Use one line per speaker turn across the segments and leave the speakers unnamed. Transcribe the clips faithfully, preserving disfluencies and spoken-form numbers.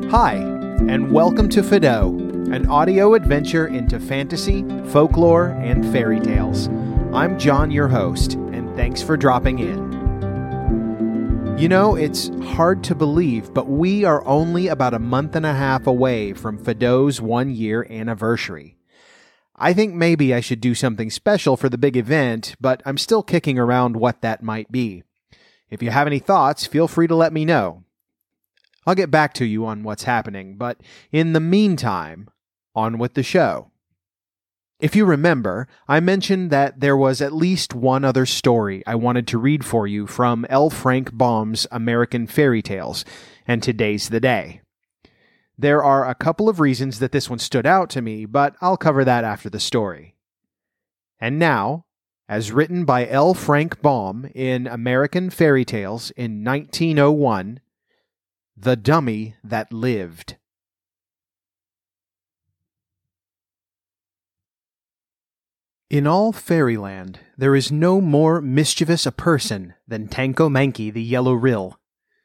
Hi, and welcome to Fido, an audio adventure into fantasy, folklore, and fairy tales. I'm John, your host, and thanks for dropping in. You know, it's hard to believe, but we are only about a month and a half away from Fido's one-year anniversary. I think maybe I should do something special for the big event, but I'm still kicking around what that might be. If you have any thoughts, feel free to let me know. I'll get back to you on what's happening, but in the meantime, on with the show. If you remember, I mentioned that there was at least one other story I wanted to read for you from L. Frank Baum's American Fairy Tales, and today's the day. There are a couple of reasons that this one stood out to me, but I'll cover that after the story. And now, as written by L. Frank Baum in American Fairy Tales in nineteen oh one, The Dummy That Lived. In all fairyland, there is no more mischievous a person than Tanko Mankie the Yellow Ryl.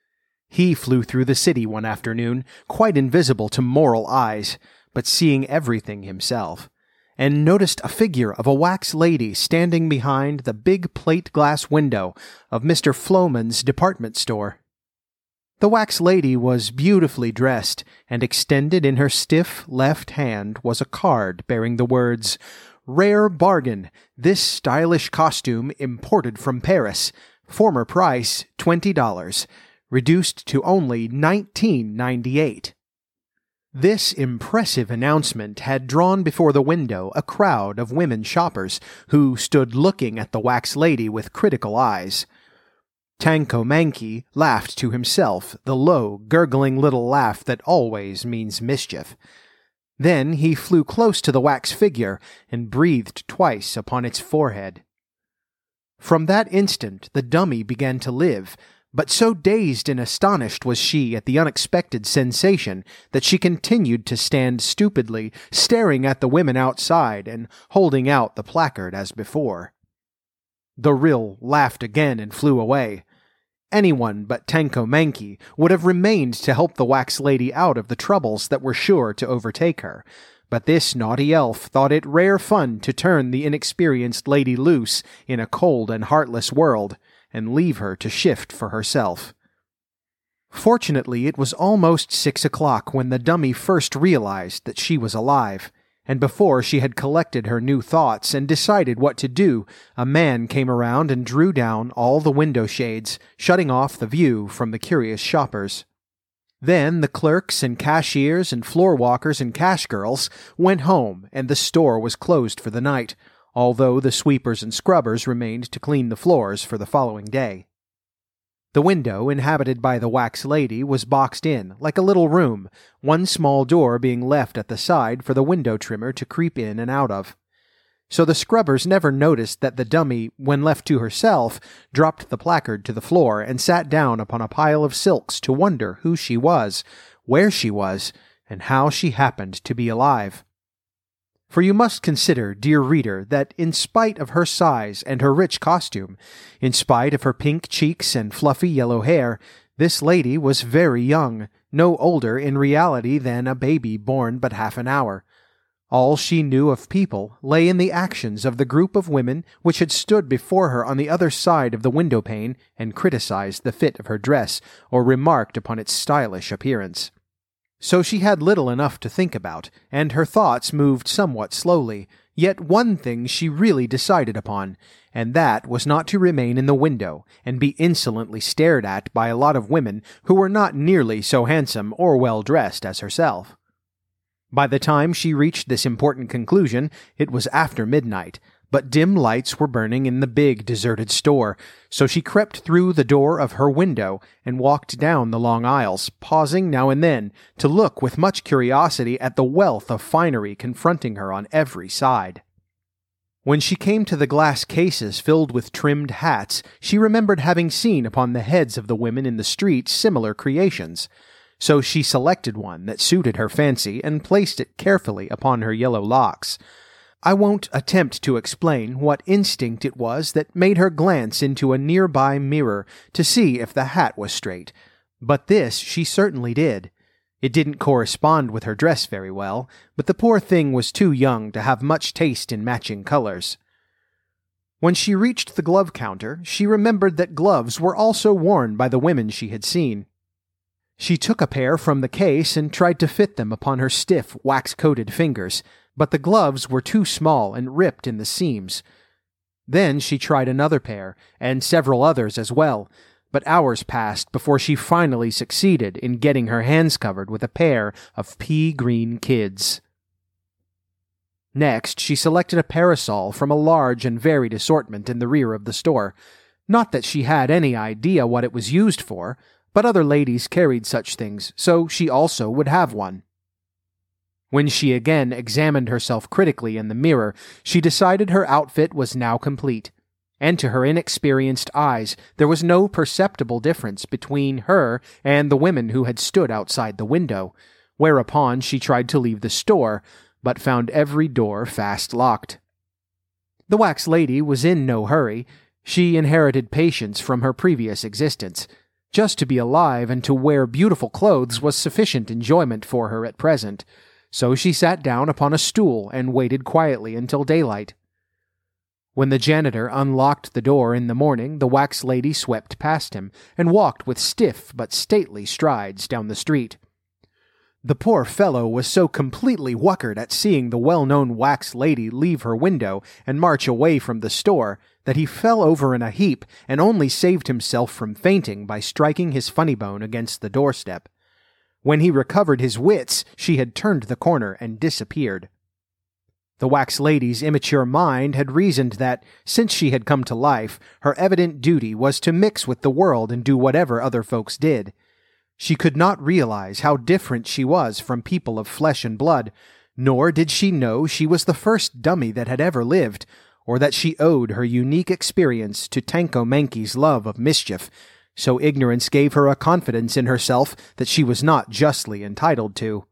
He flew through the city one afternoon, quite invisible to mortal eyes, but seeing everything himself, and noticed a figure of a wax lady standing behind the big plate-glass window of Mister Floman's department store. The wax lady was beautifully dressed, and extended in her stiff left hand was a card bearing the words, "Rare bargain, this stylish costume imported from Paris, former price twenty dollars, reduced to only nineteen ninety-eight. This impressive announcement had drawn before the window a crowd of women shoppers who stood looking at the wax lady with critical eyes. Tanko Mankie laughed to himself, the low, gurgling little laugh that always means mischief. Then he flew close to the wax figure and breathed twice upon its forehead. From that instant the dummy began to live, but so dazed and astonished was she at the unexpected sensation that she continued to stand stupidly, staring at the women outside and holding out the placard as before. The Ryl laughed again and flew away. Anyone but Tanko Mankie would have remained to help the wax lady out of the troubles that were sure to overtake her, but this naughty elf thought it rare fun to turn the inexperienced lady loose in a cold and heartless world, and leave her to shift for herself. Fortunately, it was almost six o'clock when the dummy first realized that she was alive, and before she had collected her new thoughts and decided what to do, a man came around and drew down all the window shades, shutting off the view from the curious shoppers. Then the clerks and cashiers and floor walkers and cash girls went home, and the store was closed for the night, although the sweepers and scrubbers remained to clean the floors for the following day. The window inhabited by the wax lady was boxed in, like a little room, one small door being left at the side for the window trimmer to creep in and out of. So the scrubbers never noticed that the dummy, when left to herself, dropped the placard to the floor and sat down upon a pile of silks to wonder who she was, where she was, and how she happened to be alive. For you must consider, dear reader, that in spite of her size and her rich costume, in spite of her pink cheeks and fluffy yellow hair, this lady was very young, no older in reality than a baby born but half an hour. All she knew of people lay in the actions of the group of women which had stood before her on the other side of the window-pane and criticized the fit of her dress or remarked upon its stylish appearance. So she had little enough to think about, and her thoughts moved somewhat slowly, yet one thing she really decided upon, and that was not to remain in the window and be insolently stared at by a lot of women who were not nearly so handsome or well-dressed as herself. By the time she reached this important conclusion, it was after midnight, but dim lights were burning in the big deserted store, so she crept through the door of her window and walked down the long aisles, pausing now and then to look with much curiosity at the wealth of finery confronting her on every side. When she came to the glass cases filled with trimmed hats, she remembered having seen upon the heads of the women in the street similar creations, so she selected one that suited her fancy and placed it carefully upon her yellow locks. I won't attempt to explain what instinct it was that made her glance into a nearby mirror to see if the hat was straight, but this she certainly did. It didn't correspond with her dress very well, but the poor thing was too young to have much taste in matching colors. When she reached the glove counter, she remembered that gloves were also worn by the women she had seen. She took a pair from the case and tried to fit them upon her stiff, wax-coated fingers, but the gloves were too small and ripped in the seams. Then she tried another pair, and several others as well, but hours passed before she finally succeeded in getting her hands covered with a pair of pea-green kids. Next, she selected a parasol from a large and varied assortment in the rear of the store. Not that she had any idea what it was used for, but other ladies carried such things, so she also would have one. When she again examined herself critically in the mirror, she decided her outfit was now complete, and to her inexperienced eyes there was no perceptible difference between her and the women who had stood outside the window, whereupon she tried to leave the store, but found every door fast locked. The wax lady was in no hurry. She inherited patience from her previous existence. Just to be alive and to wear beautiful clothes was sufficient enjoyment for her at present, so she sat down upon a stool and waited quietly until daylight. When the janitor unlocked the door in the morning, the wax lady swept past him and walked with stiff but stately strides down the street. The poor fellow was so completely whuckered at seeing the well-known wax lady leave her window and march away from the store that he fell over in a heap and only saved himself from fainting by striking his funny bone against the doorstep. When he recovered his wits, she had turned the corner and disappeared. The wax lady's immature mind had reasoned that, since she had come to life, her evident duty was to mix with the world and do whatever other folks did. She could not realize how different she was from people of flesh and blood, nor did she know she was the first dummy that had ever lived, or that she owed her unique experience to Tanko Mankie's love of mischief, so ignorance gave her a confidence in herself that she was not justly entitled to.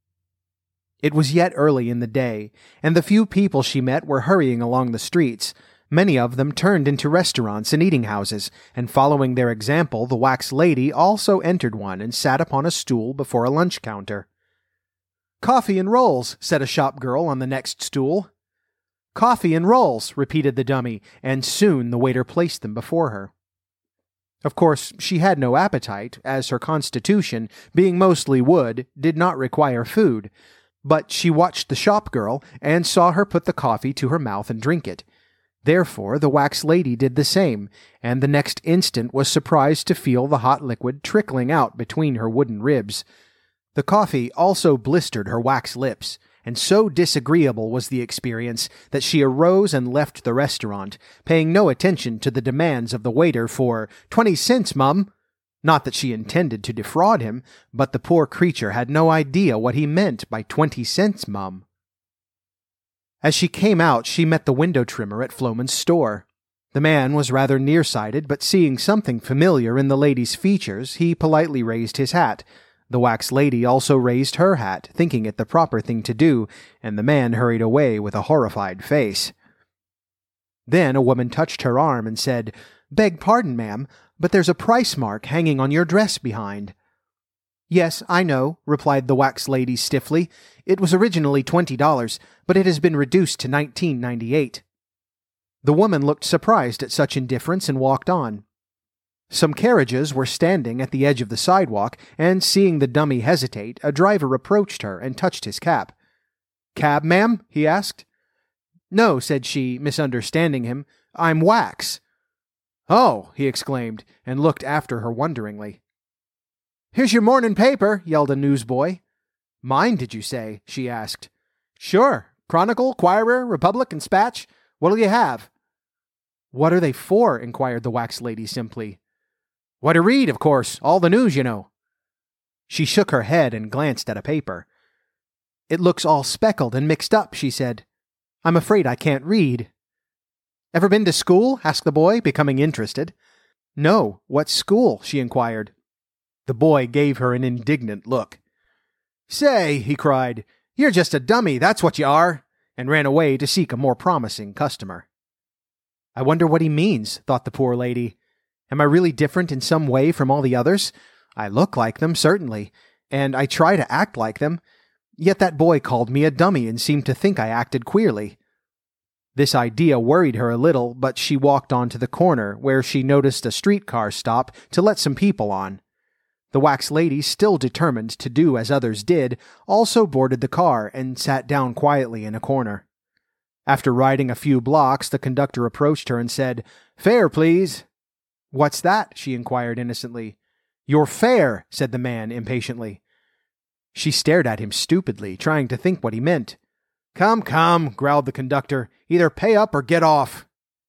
It was yet early in the day, and the few people she met were hurrying along the streets. Many of them turned into restaurants and eating houses, and following their example, the wax lady also entered one and sat upon a stool before a lunch counter. "Coffee and rolls," said a shop girl on the next stool. "Coffee and rolls," repeated the dummy, and soon the waiter placed them before her. Of course, she had no appetite, as her constitution, being mostly wood, did not require food, but she watched the shop girl and saw her put the coffee to her mouth and drink it. Therefore, the wax lady did the same, and the next instant was surprised to feel the hot liquid trickling out between her wooden ribs. The coffee also blistered her wax lips, and so disagreeable was the experience that she arose and left the restaurant, paying no attention to the demands of the waiter for twenty cents, mum. Not that she intended to defraud him, but the poor creature had no idea what he meant by twenty cents, mum. As she came out, she met the window trimmer at Floman's store. The man was rather nearsighted, but seeing something familiar in the lady's features, he politely raised his hat. The wax lady also raised her hat, thinking it the proper thing to do, and the man hurried away with a horrified face. Then a woman touched her arm and said, "Beg pardon, ma'am, but there's a price mark hanging on your dress behind." "Yes, I know," replied the wax lady stiffly. "It was originally twenty dollars, but it has been reduced to nineteen ninety-eight. The woman looked surprised at such indifference and walked on. Some carriages were standing at the edge of the sidewalk, and seeing the dummy hesitate, a driver approached her and touched his cap. "Cab, ma'am?" he asked. "No," said she, misunderstanding him. "I'm wax." "Oh," he exclaimed, and looked after her wonderingly. "Here's your morning paper," yelled a newsboy. "Mine, did you say?" she asked. "Sure. Chronicle, Quirer, Republic, and Spatch. What'll you have?" "What are they for?" inquired the wax lady simply. "Why, to read, of course. All the news, you know." She shook her head and glanced at a paper. "It looks all speckled and mixed up," she said. "I'm afraid I can't read." "Ever been to school?" asked the boy, becoming interested. "No. What school?" she inquired. The boy gave her an indignant look. "Say," he cried, "you're just a dummy, that's what you are," and ran away to seek a more promising customer. "I wonder what he means," thought the poor lady. "Am I really different in some way from all the others? I look like them, certainly, and I try to act like them. Yet that boy called me a dummy and seemed to think I acted queerly." This idea worried her a little, but she walked on to the corner, where she noticed a streetcar stop to let some people on. The wax lady, still determined to do as others did, also boarded the car and sat down quietly in a corner. After riding a few blocks, the conductor approached her and said, "Fare, please." "What's that?" she inquired innocently. "Your fare," said the man impatiently. She stared at him stupidly, trying to think what he meant. "Come, come," growled the conductor. "Either pay up or get off."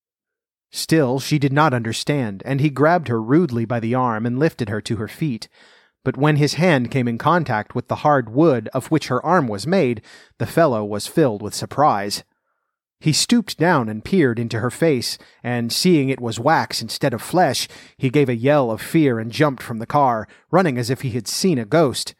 Still, she did not understand, and he grabbed her rudely by the arm and lifted her to her feet. But when his hand came in contact with the hard wood of which her arm was made, the fellow was filled with surprise. He stooped down and peered into her face, and seeing it was wax instead of flesh, he gave a yell of fear and jumped from the car, running as if he had seen a ghost.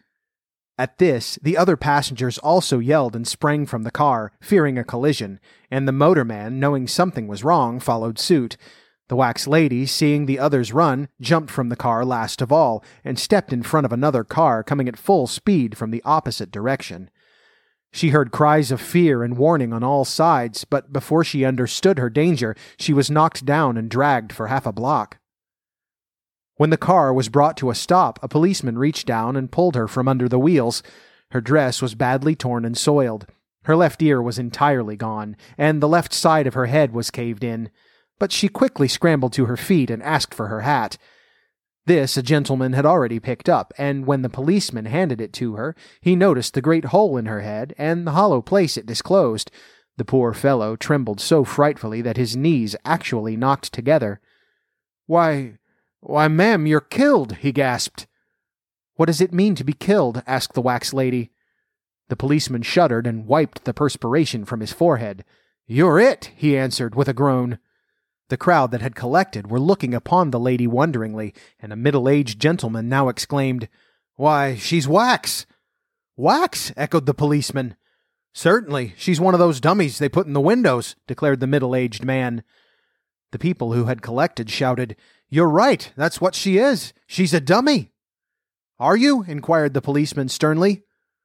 At this, the other passengers also yelled and sprang from the car, fearing a collision, and the motorman, knowing something was wrong, followed suit. The wax lady, seeing the others run, jumped from the car last of all, and stepped in front of another car coming at full speed from the opposite direction. She heard cries of fear and warning on all sides, but before she understood her danger, she was knocked down and dragged for half a block. When the car was brought to a stop, a policeman reached down and pulled her from under the wheels. Her dress was badly torn and soiled. Her left ear was entirely gone, and the left side of her head was caved in. But she quickly scrambled to her feet and asked for her hat. This a gentleman had already picked up, and when the policeman handed it to her, he noticed the great hole in her head and the hollow place it disclosed. The poor fellow trembled so frightfully that his knees actually knocked together. "Why... Why, ma'am, you're killed," he gasped. "What does it mean to be killed?" asked the wax lady. The policeman shuddered and wiped the perspiration from his forehead. "You're it," he answered with a groan. The crowd that had collected were looking upon the lady wonderingly, and a middle-aged gentleman now exclaimed, "Why, she's wax!" "Wax?" echoed the policeman. "Certainly, she's one of those dummies they put in the windows," declared the middle-aged man. The people who had collected shouted, "You're right, that's what she is. She's a dummy." "Are you?" inquired the policeman sternly.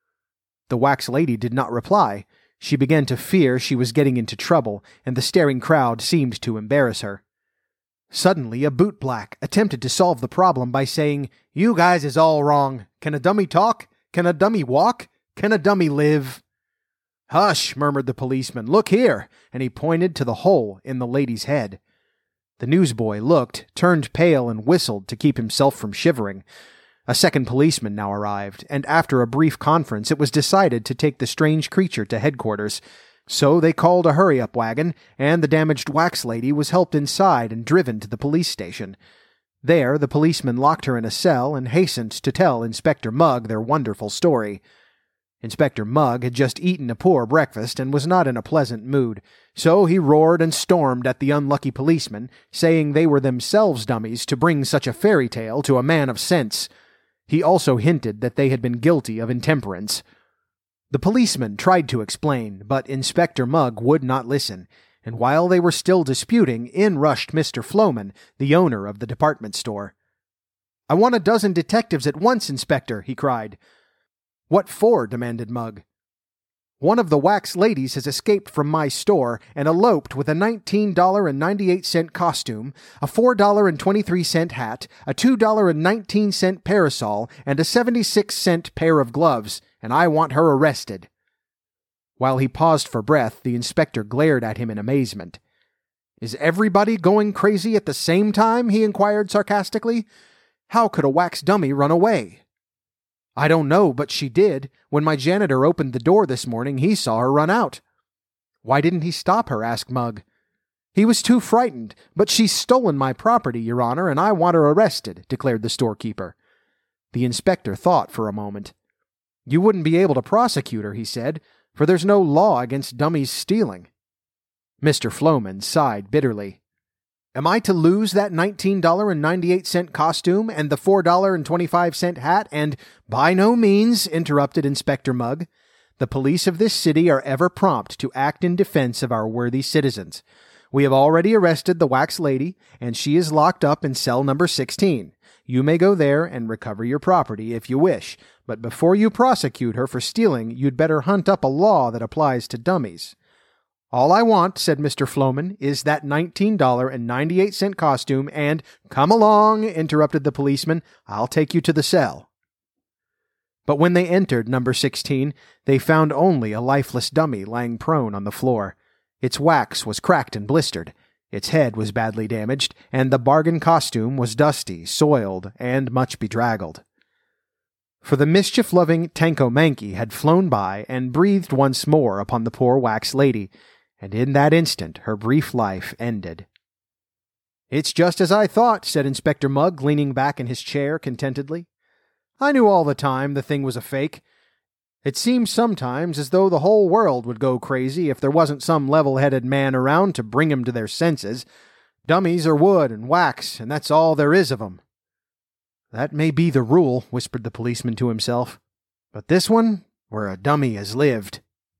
The wax lady did not reply. She began to fear she was getting into trouble, and the staring crowd seemed to embarrass her. Suddenly, a bootblack attempted to solve the problem by saying, "You guys is all wrong. Can a dummy talk? Can a dummy walk? Can a dummy live?" "Hush," murmured the policeman. "Look here," and he pointed to the hole in the lady's head. The newsboy looked, turned pale, and whistled to keep himself from shivering. A second policeman now arrived, and after a brief conference it was decided to take the strange creature to headquarters. So they called a hurry-up wagon, and the damaged wax lady was helped inside and driven to the police station. There the policeman locked her in a cell and hastened to tell Inspector Mugg their wonderful story. Inspector Mugg had just eaten a poor breakfast and was not in a pleasant mood, so he roared and stormed at the unlucky policemen, saying they were themselves dummies to bring such a fairy tale to a man of sense. He also hinted that they had been guilty of intemperance. The policeman tried to explain, but Inspector Mugg would not listen, and while they were still disputing, in rushed Mister Floman, the owner of the department store. "I want a dozen detectives at once, Inspector," he cried. "What for?" demanded Mugg. "One of the wax ladies has escaped from my store and eloped with a nineteen dollars and ninety-eight cent costume, a four dollars and twenty-three cent hat, a two dollars and nineteen cent parasol, and a seventy-six cent pair of gloves, and I want her arrested." While he paused for breath, the inspector glared at him in amazement. "Is everybody going crazy at the same time?" he inquired sarcastically. "How could a wax dummy run away?" "I don't know, but she did. When my janitor opened the door this morning, he saw her run out." "Why didn't he stop her?" asked Mugg. "He was too frightened, but she's stolen my property, Your Honor, and I want her arrested," declared the storekeeper. The inspector thought for a moment. "You wouldn't be able to prosecute her," he said, "for there's no law against dummies stealing." Mister Floman sighed bitterly. "Am I to lose that nineteen dollars and ninety-eight cent costume and the four dollars and twenty-five cent hat and—" "By no means," interrupted Inspector Mugg. "The police of this city are ever prompt to act in defense of our worthy citizens. We have already arrested the wax lady, and she is locked up in cell number sixteen. You may go there and recover your property if you wish, but before you prosecute her for stealing, you'd better hunt up a law that applies to dummies." "All I want," said Mister Floman, "is that nineteen dollars and ninety-eight cents costume and—" "Come along," interrupted the policeman. "I'll take you to the cell." But when they entered number sixteen, they found only a lifeless dummy lying prone on the floor. Its wax was cracked and blistered, its head was badly damaged, and the bargain costume was dusty, soiled, and much bedraggled. For the mischief-loving Tanko Mankie had flown by and breathed once more upon the poor wax lady, and in that instant her brief life ended. "It's just as I thought," said Inspector Mugg, leaning back in his chair contentedly. "I knew all the time the thing was a fake. It seems sometimes as though the whole world would go crazy if there wasn't some level-headed man around to bring 'em to their senses. Dummies are wood and wax, and that's all there is of 'em." "That may be the rule," whispered the policeman to himself. "But this one, where a dummy has lived."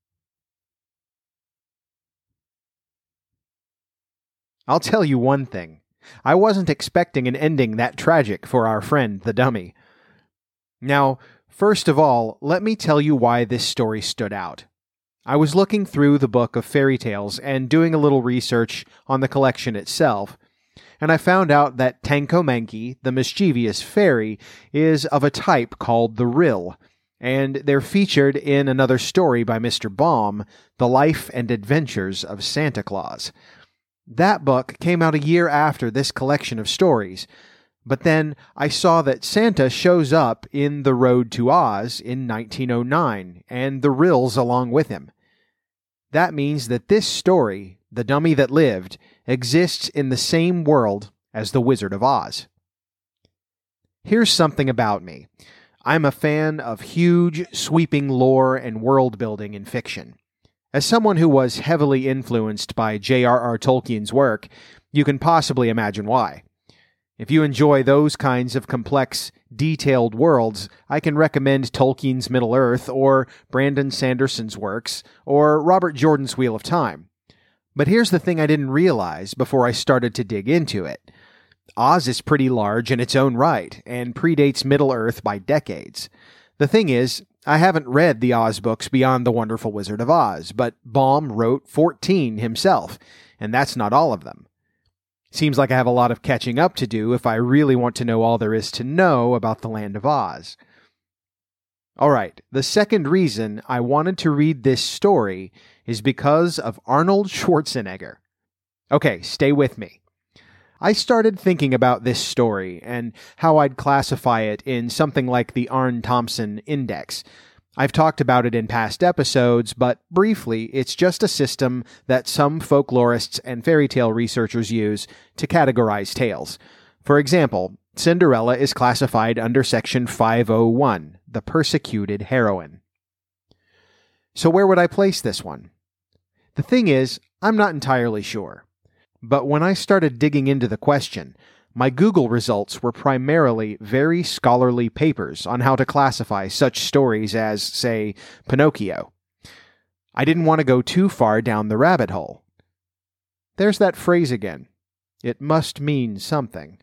I'll tell you one thing. I wasn't expecting an ending that tragic for our friend the dummy. Now, first of all, let me tell you why this story stood out. I was looking through the book of fairy tales and doing a little research on the collection itself, and I found out that Tanko Mankie, the mischievous fairy, is of a type called the Rill, and they're featured in another story by Mister Baum, The Life and Adventures of Santa Claus. That book came out a year after this collection of stories, but then I saw that Santa shows up in The Road to Oz in nineteen oh nine, and the Rills along with him. That means that this story, The Dummy That Lived, exists in the same world as The Wizard of Oz. Here's something about me. I'm a fan of huge, sweeping lore and world-building in fiction. As someone who was heavily influenced by J R R Tolkien's work, you can possibly imagine why. If you enjoy those kinds of complex, detailed worlds, I can recommend Tolkien's Middle-earth, or Brandon Sanderson's works, or Robert Jordan's Wheel of Time. But here's the thing I didn't realize before I started to dig into it. Oz is pretty large in its own right, and predates Middle-earth by decades. The thing is, I haven't read the Oz books beyond The Wonderful Wizard of Oz, but Baum wrote fourteen himself, and that's not all of them. Seems like I have a lot of catching up to do if I really want to know all there is to know about the Land of Oz. Alright, the second reason I wanted to read this story is because of Arnold Schwarzenegger. Okay, stay with me. I started thinking about this story and how I'd classify it in something like the Arne Thompson Index. I've talked about it in past episodes, but briefly, it's just a system that some folklorists and fairy tale researchers use to categorize tales. For example, Cinderella is classified under Section five oh one, the persecuted heroine. So where would I place this one? The thing is, I'm not entirely sure. But when I started digging into the question, my Google results were primarily very scholarly papers on how to classify such stories as, say, Pinocchio. I didn't want to go too far down the rabbit hole. There's that phrase again. It must mean something.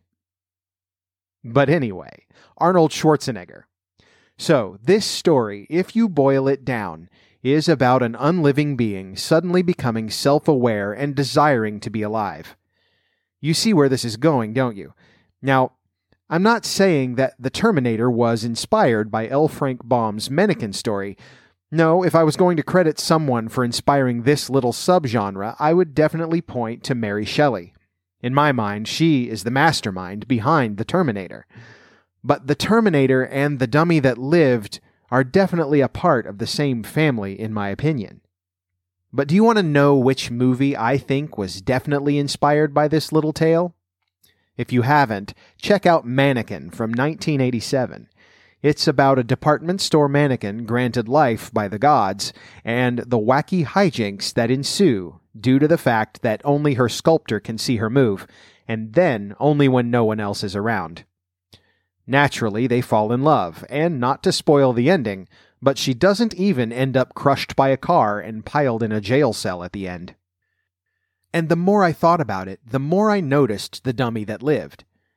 But anyway, Arnold Schwarzenegger. So, this story, if you boil it down, is about an unliving being suddenly becoming self-aware and desiring to be alive. You see where this is going, don't you? Now, I'm not saying that The Terminator was inspired by L. Frank Baum's Mannequin story. No, if I was going to credit someone for inspiring this little subgenre, I would definitely point to Mary Shelley. In my mind, she is the mastermind behind The Terminator. But The Terminator and The Dummy That Lived are definitely a part of the same family, in my opinion. But do you want to know which movie I think was definitely inspired by this little tale? If you haven't, check out Mannequin from nineteen eighty-seven. It's about a department store mannequin granted life by the gods, and the wacky hijinks that ensue due to the fact that only her sculptor can see her move, and then only when no one else is around. Naturally, they fall in love, and not to spoil the ending, but she doesn't even end up crushed by a car and piled in a jail cell at the end. And the more I thought about it, the more I noticed The Dummy That Lived.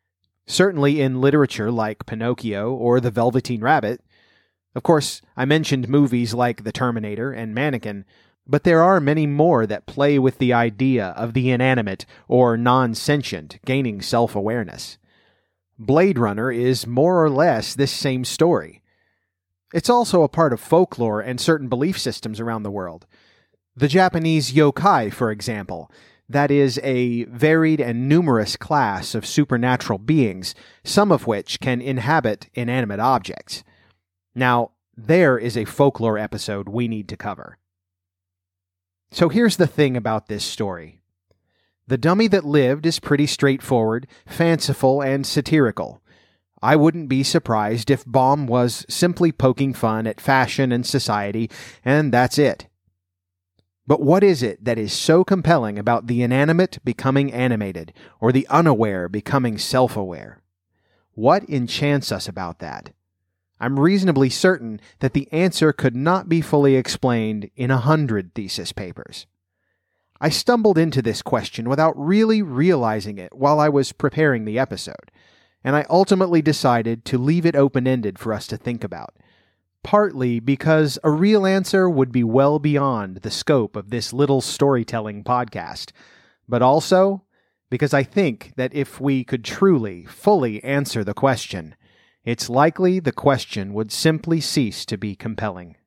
certainly in literature like Pinocchio or The Velveteen Rabbit. Of course, I mentioned movies like The Terminator and Mannequin, but there are many more that play with the idea of the inanimate or non-sentient gaining self-awareness. Blade Runner is more or less this same story. It's also a part of folklore and certain belief systems around the world. The Japanese yokai, for example, that is a varied and numerous class of supernatural beings, some of which can inhabit inanimate objects. Now, there is a folklore episode we need to cover. So here's the thing about this story. The Dummy That Lived is pretty straightforward, fanciful, and satirical. I wouldn't be surprised if Baum was simply poking fun at fashion and society, and that's it. But what is it that is so compelling about the inanimate becoming animated, or the unaware becoming self-aware? What enchants us about that? I'm reasonably certain that the answer could not be fully explained in a hundred thesis papers. I stumbled into this question without really realizing it while I was preparing the episode, and I ultimately decided to leave it open-ended for us to think about, partly because a real answer would be well beyond the scope of this little storytelling podcast, but also because I think that if we could truly, fully answer the question, it's likely the question would simply cease to be compelling.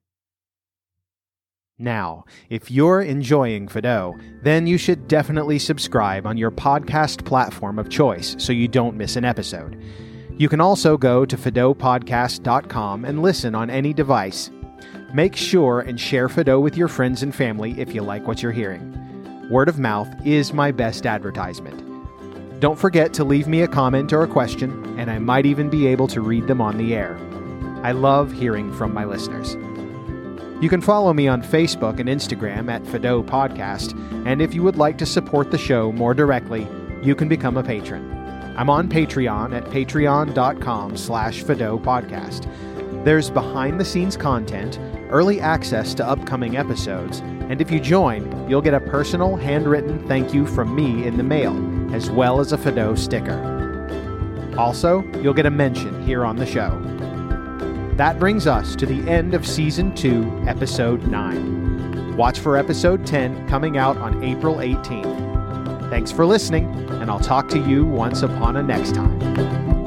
Now, if you're enjoying Fido, then you should definitely subscribe on your podcast platform of choice so you don't miss an episode. You can also go to fido podcast dot com and listen on any device. Make sure and share Fido with your friends and family if you like what you're hearing. Word of mouth is my best advertisement. Don't forget to leave me a comment or a question, and I might even be able to read them on the air. I love hearing from my listeners. You can follow me on Facebook and Instagram at Fido Podcast, and if you would like to support the show more directly, you can become a patron. I'm on Patreon at patreon dot com slash Fido Podcast. There's behind-the-scenes content, early access to upcoming episodes, and if you join, you'll get a personal, handwritten thank you from me in the mail, as well as a Fido sticker. Also, you'll get a mention here on the show. That brings us to the end of Season two, Episode nine. Watch for Episode ten coming out on April eighteenth. Thanks for listening, and I'll talk to you once upon a next time.